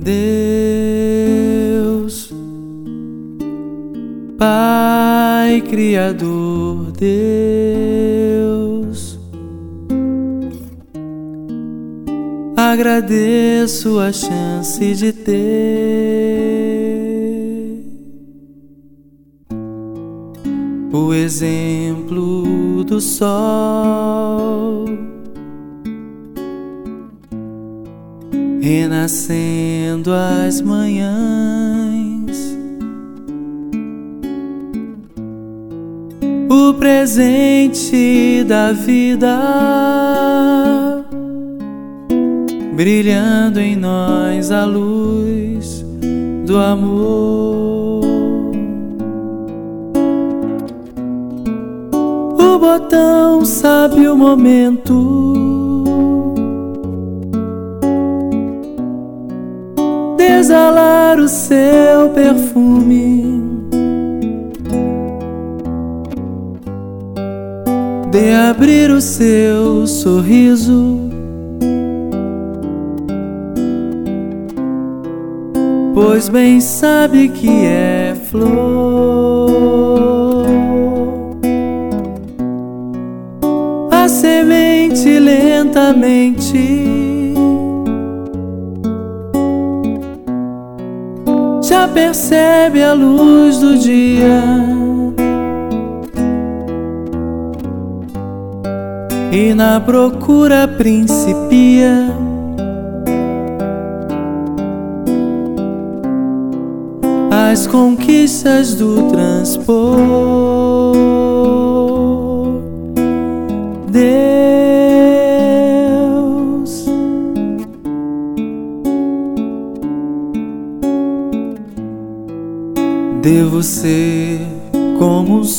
Deus, Pai Criador, Deus, agradeço a chance de ter o exemplo do sol renascendo às manhãs, o presente da vida brilhando em nós a luz do amor. O botão sabe o momento de exalar o seu perfume, de abrir o seu sorriso, pois bem sabe que é flor. A semente lentamente já percebe a luz do dia e na procura principia as conquistas do transpor. Deus, devo ser como um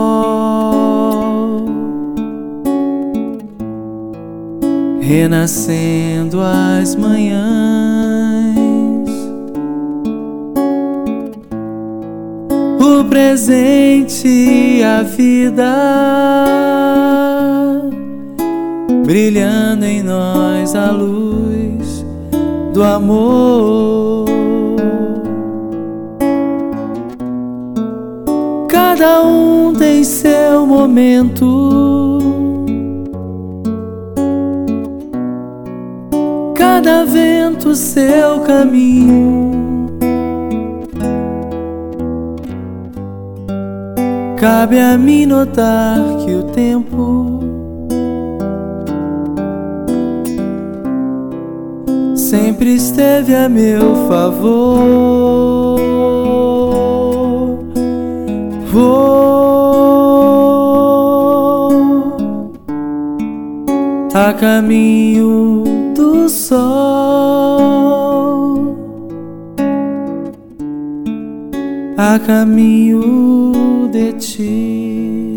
sol renascendo às manhãs, o presente e a vida brilhando em nós a luz do amor. Cada um tem seu momento, cada vento seu caminho. Cabe a mim notar que o tempo sempre esteve a meu favor. Vou a caminho do sol, a caminho de ti.